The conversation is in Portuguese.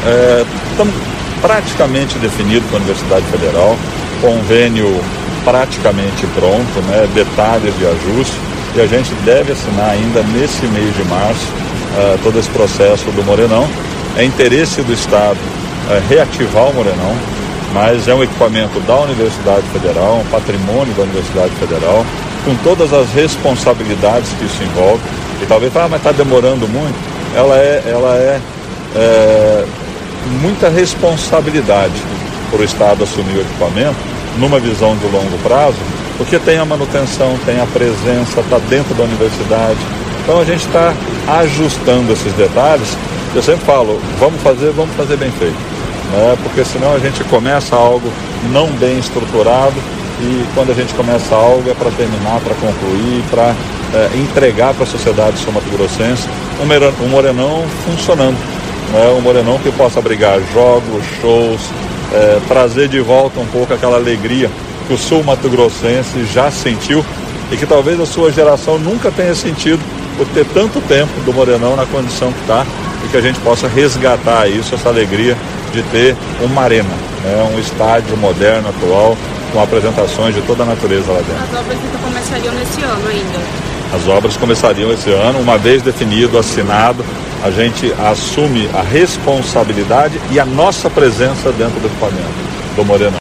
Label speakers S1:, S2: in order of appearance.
S1: estamos praticamente definidos com a Universidade Federal, convênio praticamente pronto, né, detalhes de ajuste, e a gente deve assinar ainda nesse mês de março todo esse processo do Morenão. É interesse do Estado reativar o Morenão, mas é um equipamento da Universidade Federal, um patrimônio da Universidade Federal, com todas as responsabilidades que isso envolve. E talvez, mas está demorando muito. Ela é muita responsabilidade para o Estado assumir o equipamento, numa visão de longo prazo, porque tem a manutenção, tem a presença, está dentro da universidade. Então a gente está ajustando esses detalhes. Eu sempre falo, vamos fazer bem feito, né? Porque senão a gente começa algo não bem estruturado, e quando a gente começa algo é para terminar, para concluir, para entregar para a sociedade sul-mato-grossense um Morenão funcionando, né? Um Morenão que possa abrigar jogos, shows, trazer de volta um pouco aquela alegria que o sul-mato-grossense já sentiu e que talvez a sua geração nunca tenha sentido por ter tanto tempo do Morenão na condição que está, e que a gente possa resgatar isso, essa alegria de ter uma arena, né? Um estádio moderno, atual, com apresentações de toda a natureza lá dentro.
S2: As obras então começariam nesse ano ainda?
S1: As obras começariam esse ano, uma vez definido, assinado, a gente assume a responsabilidade e a nossa presença dentro do equipamento do Morenão.